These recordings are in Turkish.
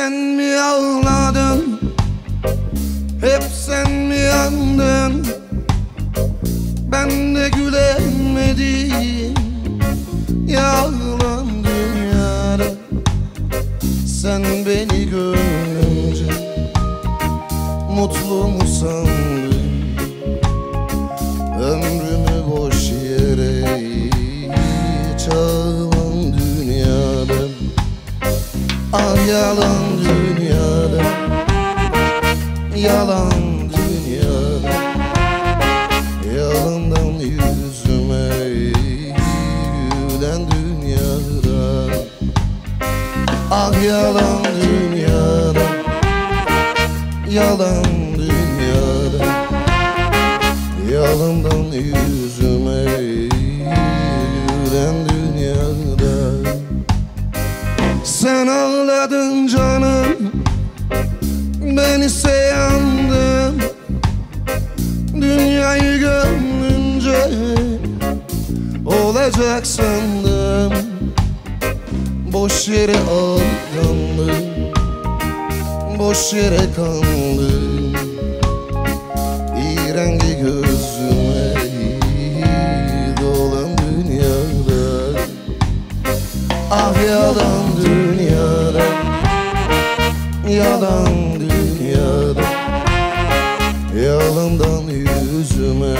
sen mi ağladın? Hep sen mi yandın? Ben de gülemedim yalan dünyada. Sen beni görünce mutlu mu sandın? Ömrümü boş yere çalan dünyada. Ah yalan dünyada, yalan dünyada. Yalandan yüzüme gülen dünyada. Ah yalan dünyada, yalan dünyada. Yalandan yüzüme gülen dünyada. Sen ağladın canım, ben ise yandım. Dünyayı gönlünce olacak sandım. Boş yere aldandım, boş yere kandım. İğrengi gözüme dolan dünyada. Ah yalan dünyada, yalan dünyada. Yalandan yüzüme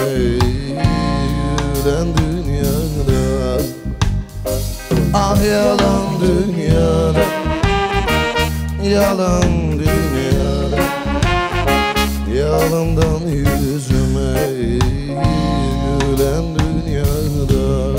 gülen dünyada. Ah yalan dünyada, yalan dünyada. Yalandan yüzüme gülen dünyada.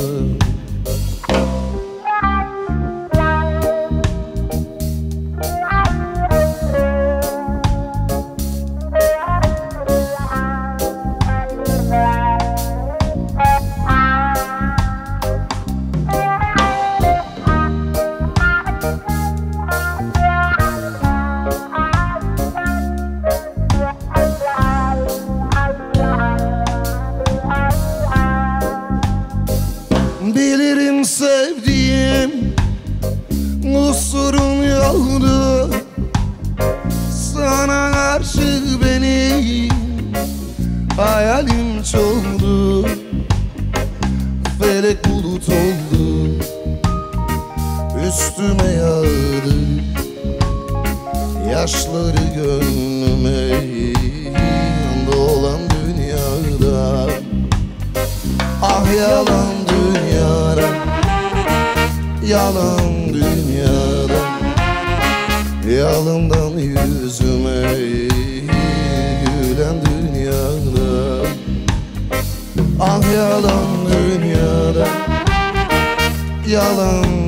Bilirim sevdiğim kusurun yoktu. Sana karşı benim hayalim çoktu. Felek bulut oldu, üstüme yağdı. Yaşları gönlüme dolan dünyada. Ah yalan dünyada, yalan dünyada. Yalandan yüzüme gülen dünyada. Ah yalan dünyada, yalan